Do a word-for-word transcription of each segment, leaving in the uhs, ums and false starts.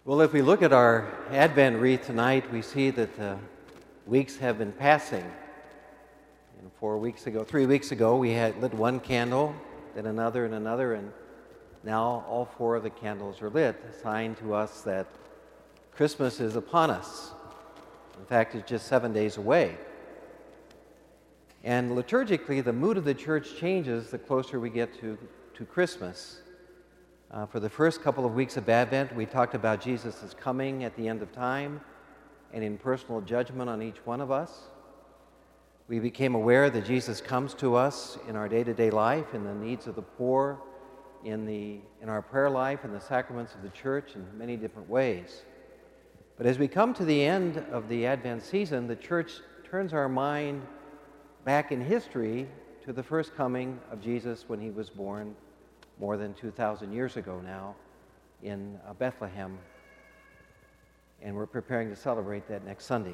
Well, if we look at our Advent wreath tonight, we see that the weeks have been passing. You know, four weeks ago, three weeks ago, we had lit one candle, then another and another, and now all four of the candles are lit, a sign to us that Christmas is upon us. In fact, it's just seven days away. And liturgically, the mood of the church changes the closer we get to, to Christmas. Uh, for the first couple of weeks of Advent, we talked about Jesus' coming at the end of time and in personal judgment on each one of us. We became aware that Jesus comes to us in our day-to-day life, in the needs of the poor, in, the, in our prayer life, in the sacraments of the church, in many different ways. But as we come to the end of the Advent season, the church turns our mind back in history to the first coming of Jesus when he was born more than two thousand years ago now in uh, Bethlehem. And we're preparing to celebrate that next Sunday.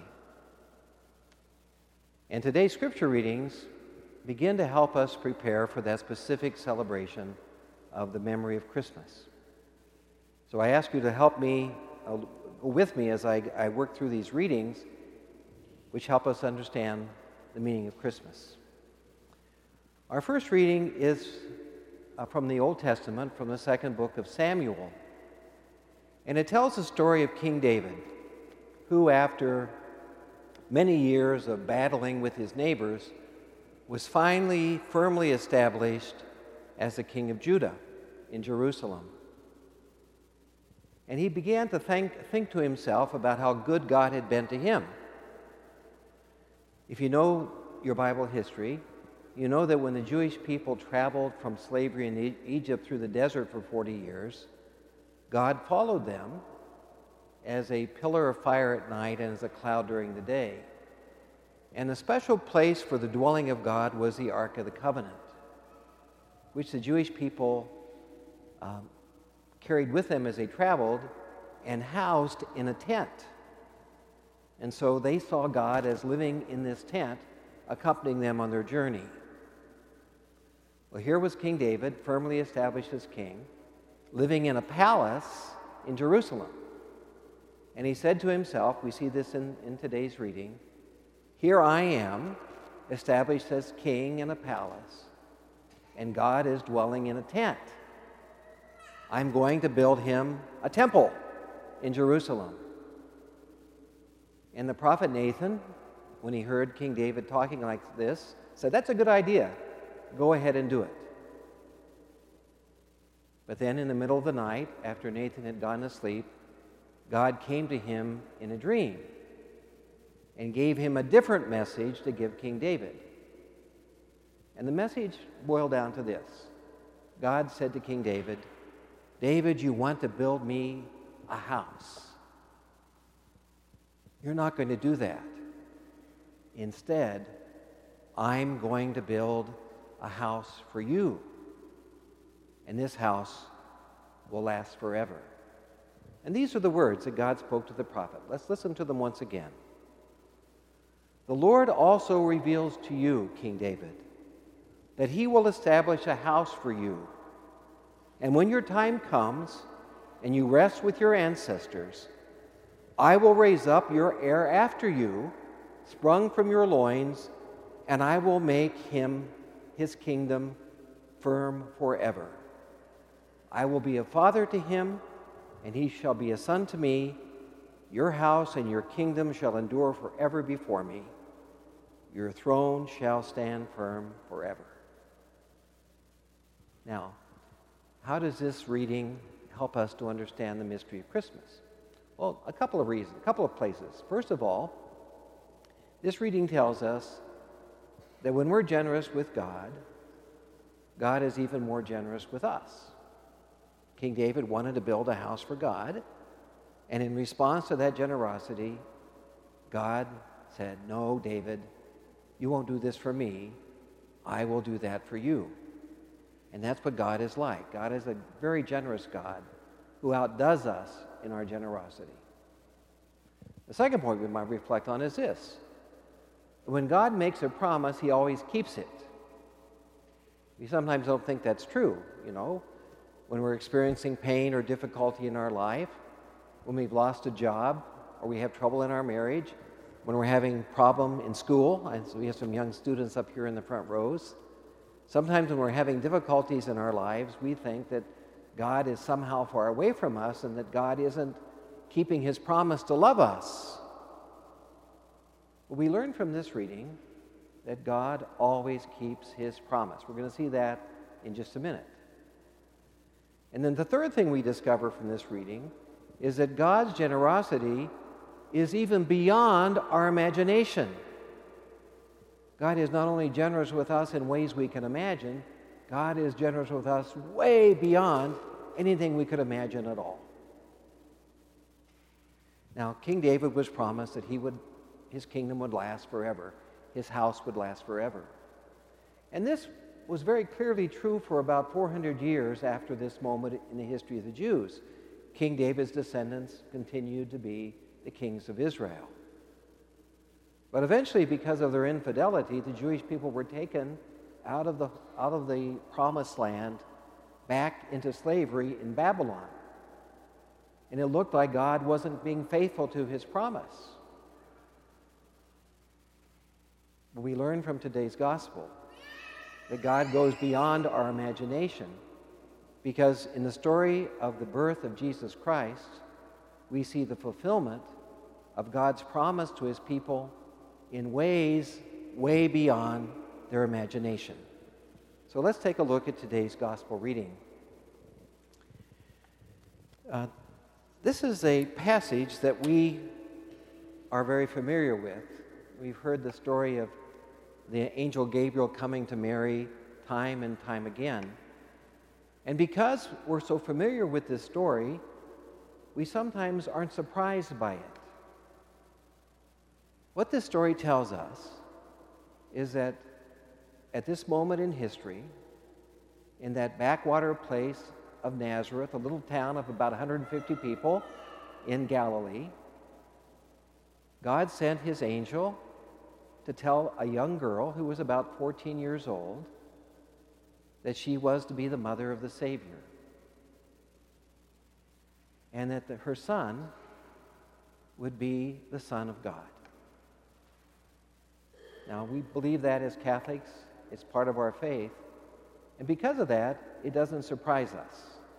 And today's scripture readings begin to help us prepare for that specific celebration of the memory of Christmas. So I ask you to help me, uh, with me as I, I work through these readings, which help us understand the meaning of Christmas. Our first reading is Uh, from the Old Testament, from the second book of Samuel. And it tells the story of King David, who after many years of battling with his neighbors, was finally firmly established as the king of Judah in Jerusalem. And he began to think, think to himself about how good God had been to him. If you know your Bible history, you know that when the Jewish people traveled from slavery in Egypt through the desert for forty years, God followed them as a pillar of fire at night and as a cloud during the day. And the special place for the dwelling of God was the Ark of the Covenant, which the Jewish people um, carried with them as they traveled and housed in a tent. And so they saw God as living in this tent, accompanying them on their journey. Well, here was King David, firmly established as king, living in a palace in Jerusalem. And he said to himself, we see this in, in today's reading, here I am, established as king in a palace, and God is dwelling in a tent. I'm going to build him a temple in Jerusalem. And the prophet Nathan, when he heard King David talking like this, said, that's a good idea. Go ahead and do it. But then in the middle of the night, after Nathan had gone to sleep, God came to him in a dream and gave him a different message to give King David. And the message boiled down to this. God said to King David, David, you want to build me a house. You're not going to do that. Instead, I'm going to build a house for you, and this house will last forever. And these are the words that God spoke to the prophet. Let's listen to them once again. The Lord also reveals to you, King David, that he will establish a house for you. And when your time comes and you rest with your ancestors, I will raise up your heir after you, sprung from your loins, and I will make him his kingdom firm forever. I will be a father to him, and he shall be a son to me. Your house and your kingdom shall endure forever before me. Your throne shall stand firm forever. Now, how does this reading help us to understand the mystery of Christmas? Well, a couple of reasons, a couple of places. First of all, this reading tells us that when we're generous with God, God is even more generous with us. King David wanted to build a house for God, and in response to that generosity, God said, no, David, you won't do this for me. I will do that for you. And that's what God is like. God is a very generous God who outdoes us in our generosity. The second point we might reflect on is this. When God makes a promise, he always keeps it. We sometimes don't think that's true, you know. When we're experiencing pain or difficulty in our life, when we've lost a job, or we have trouble in our marriage, when we're having problem in school, and so we have some young students up here in the front rows. Sometimes when we're having difficulties in our lives, we think that God is somehow far away from us and that God isn't keeping his promise to love us. But we learn from this reading that God always keeps his promise. We're going to see that in just a minute. And then the third thing we discover from this reading is that God's generosity is even beyond our imagination. God is not only generous with us in ways we can imagine, God is generous with us way beyond anything we could imagine at all. Now, King David was promised that he would, his kingdom would last forever. His house would last forever. And this was very clearly true for about four hundred years after this moment in the history of the Jews. King David's descendants continued to be the kings of Israel. But eventually, because of their infidelity, the Jewish people were taken out of the, out of the promised land back into slavery in Babylon. And it looked like God wasn't being faithful to his promise. But we learn from today's gospel that God goes beyond our imagination, because in the story of the birth of Jesus Christ, we see the fulfillment of God's promise to his people in ways way beyond their imagination. So let's take a look at today's gospel reading. Uh, this is a passage that we are very familiar with. We've heard the story of the angel Gabriel coming to Mary time and time again. And because we're so familiar with this story, we sometimes aren't surprised by it. What this story tells us is that at this moment in history, in that backwater place of Nazareth, a little town of about one hundred fifty people in Galilee, God sent his angel to tell a young girl who was about fourteen years old that she was to be the mother of the Savior, and that the, her son would be the Son of God. Now, we believe that as Catholics. It's part of our faith. And because of that, it doesn't surprise us.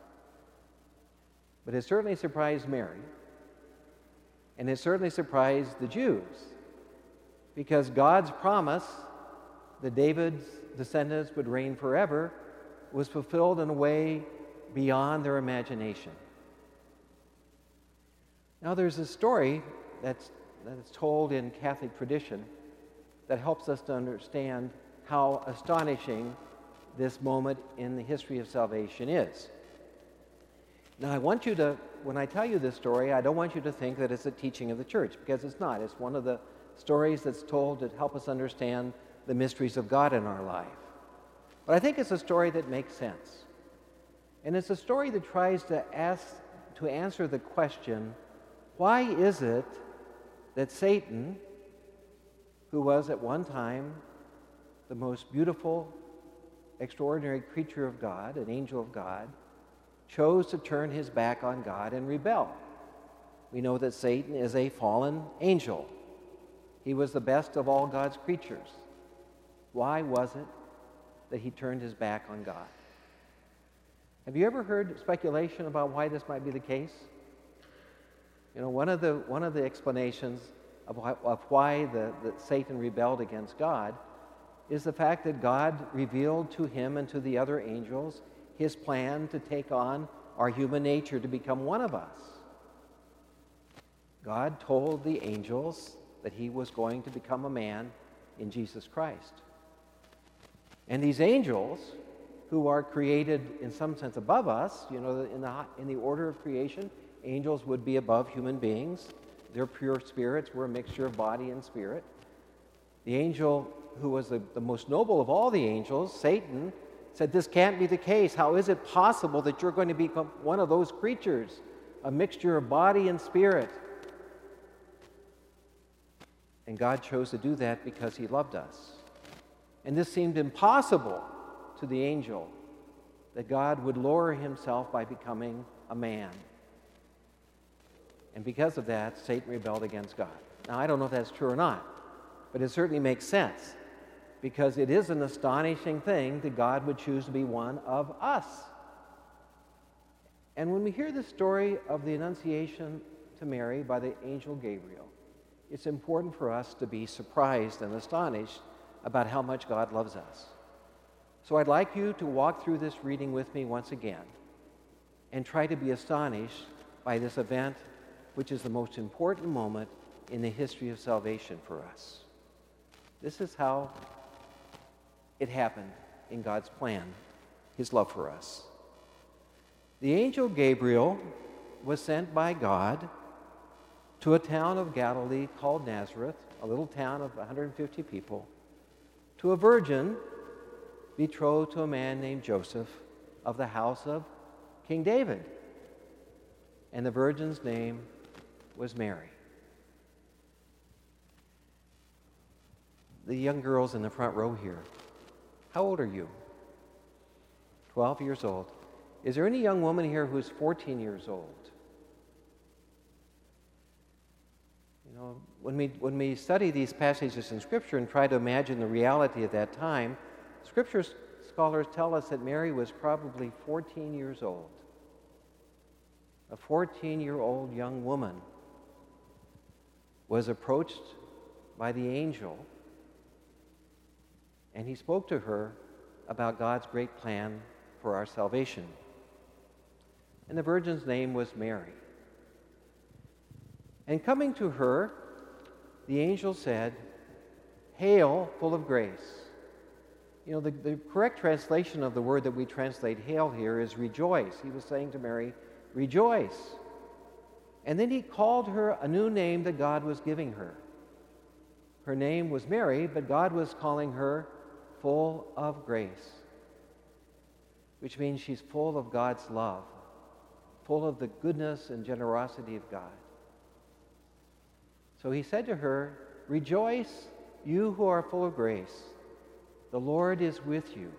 But it certainly surprised Mary, and it certainly surprised the Jews, because God's promise that David's descendants would reign forever was fulfilled in a way beyond their imagination. Now, there's a story that's, that's told in Catholic tradition that helps us to understand how astonishing this moment in the history of salvation is. Now, I want you to, when I tell you this story, I don't want you to think that it's a teaching of the church, because it's not. It's one of the stories that's told to help us understand the mysteries of God in our life. But I think it's a story that makes sense. And it's a story that tries to ask, to answer the question, why is it that Satan, who was at one time the most beautiful, extraordinary creature of God, an angel of God, chose to turn his back on God and rebel? We know that Satan is a fallen angel. He was the best of all God's creatures. Why was it that he turned his back on God? Have you ever heard speculation about why this might be the case? You know, one of the, one of the explanations of why, of why the, the Satan rebelled against God is the fact that God revealed to him and to the other angels his plan to take on our human nature, to become one of us. God told the angels that he was going to become a man in Jesus Christ. And these angels, who are created in some sense above us, you know, in the, in the order of creation, angels would be above human beings. They're pure spirits. We're a mixture of body and spirit. The angel who was the, the most noble of all the angels, Satan, said, this can't be the case. How is it possible that you're going to become one of those creatures, a mixture of body and spirit? And God chose to do that because he loved us. And this seemed impossible to the angel, that God would lower himself by becoming a man. And because of that, Satan rebelled against God. Now, I don't know if that's true or not, but it certainly makes sense, because it is an astonishing thing that God would choose to be one of us. And when we hear the story of the Annunciation to Mary by the angel Gabriel, it's important for us to be surprised and astonished about how much God loves us. So I'd like you to walk through this reading with me once again and try to be astonished by this event, which is the most important moment in the history of salvation for us. This is how it happened in God's plan, his love for us. The angel Gabriel was sent by God to a town of Galilee called Nazareth, a little town of one hundred fifty people, to a virgin betrothed to a man named Joseph of the house of King David. And the virgin's name was Mary. The young girls in the front row here, how old are you? twelve years old. Is there any young woman here who's fourteen years old? You know, when we, when we study these passages in Scripture and try to imagine the reality at that time, Scripture scholars tell us that Mary was probably fourteen years old. A fourteen-year-old young woman was approached by the angel, and he spoke to her about God's great plan for our salvation. And the virgin's name was Mary. And coming to her, the angel said, "Hail, full of grace." You know, the, the correct translation of the word that we translate hail here is rejoice. He was saying to Mary, rejoice. And then he called her a new name that God was giving her. Her name was Mary, but God was calling her full of grace, which means she's full of God's love, full of the goodness and generosity of God. So he said to her, "Rejoice, you who are full of grace. The Lord is with you."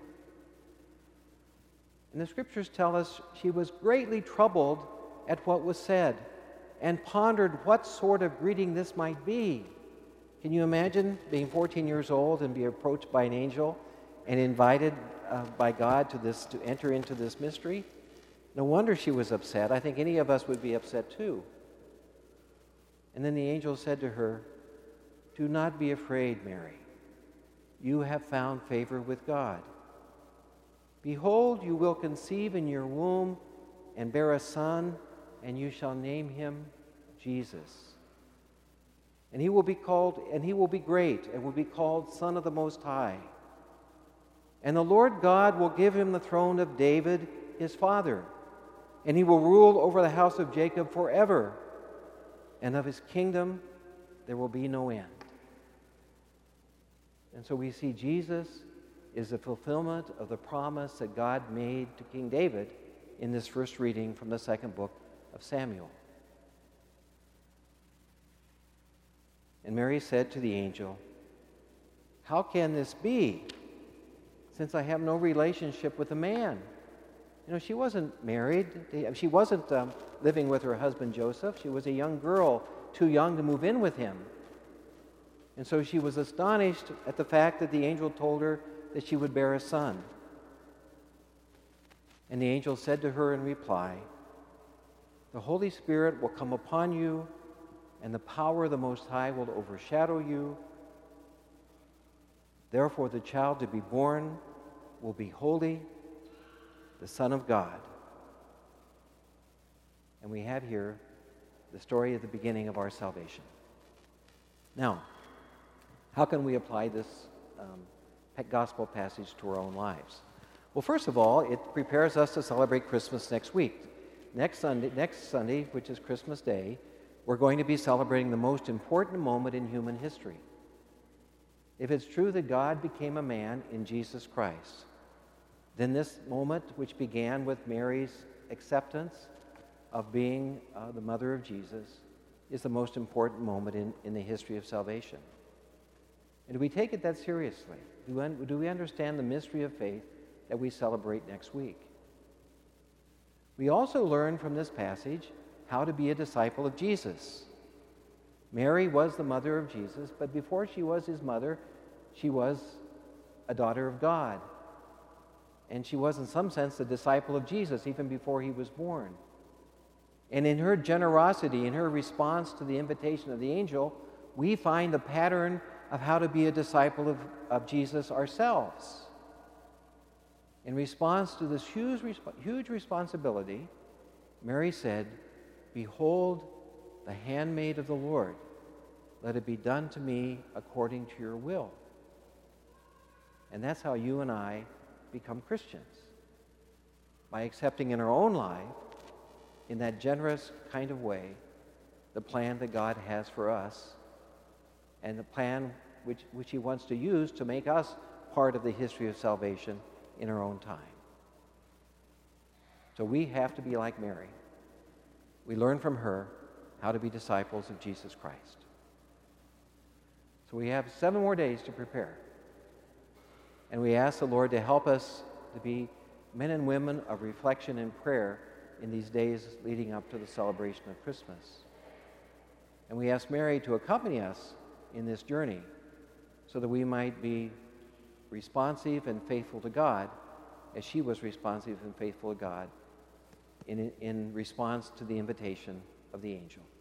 And the Scriptures tell us she was greatly troubled at what was said and pondered what sort of greeting this might be. Can you imagine being fourteen years old and be approached by an angel and invited uh, by God to this to enter into this mystery? No wonder she was upset. I think any of us would be upset too. And then the angel said to her, "Do not be afraid, Mary. You have found favor with God. Behold, you will conceive in your womb and bear a son, and you shall name him Jesus. And he will be called, and he will be great, and will be called Son of the Most High. And the Lord God will give him the throne of David, his father, and he will rule over the house of Jacob forever, and of his kingdom there will be no end." And so we see Jesus is the fulfillment of the promise that God made to King David in this first reading from the second book of Samuel. And Mary said to the angel, "How can this be, since I have no relationship with a man?" You know, she wasn't married. She wasn't um, living with her husband Joseph. She was a young girl, too young to move in with him. And so she was astonished at the fact that the angel told her that she would bear a son. And the angel said to her in reply, "The Holy Spirit will come upon you, and the power of the Most High will overshadow you. Therefore the child to be born will be holy, the Son of God." And we have here the story of the beginning of our salvation. Now, how can we apply this um, gospel passage to our own lives? Well, first of all, it prepares us to celebrate Christmas next week. Next Sunday, next Sunday, which is Christmas Day, we're going to be celebrating the most important moment in human history. If it's true that God became a man in Jesus Christ, then this moment, which began with Mary's acceptance of being uh, the mother of Jesus, is the most important moment in, in the history of salvation. And do we take it that seriously? Do we, do we understand the mystery of faith that we celebrate next week? We also learn from this passage how to be a disciple of Jesus. Mary was the mother of Jesus, but before she was his mother, she was a daughter of God. And she was, in some sense, a disciple of Jesus even before he was born. And in her generosity, in her response to the invitation of the angel, we find the pattern of how to be a disciple of, of Jesus ourselves. In response to this huge, huge responsibility, Mary said, "Behold, the handmaid of the Lord. Let it be done to me according to your will." And that's how you and I become Christians. By accepting in our own life, in that generous kind of way, the plan that God has for us, and the plan which, which he wants to use to make us part of the history of salvation in our own time. So we have to be like Mary. We learn from her how to be disciples of Jesus Christ. So we have seven more days to prepare. And we ask the Lord to help us to be men and women of reflection and prayer in these days leading up to the celebration of Christmas. And we ask Mary to accompany us in this journey so that we might be responsive and faithful to God as she was responsive and faithful to God in, in response to the invitation of the angel.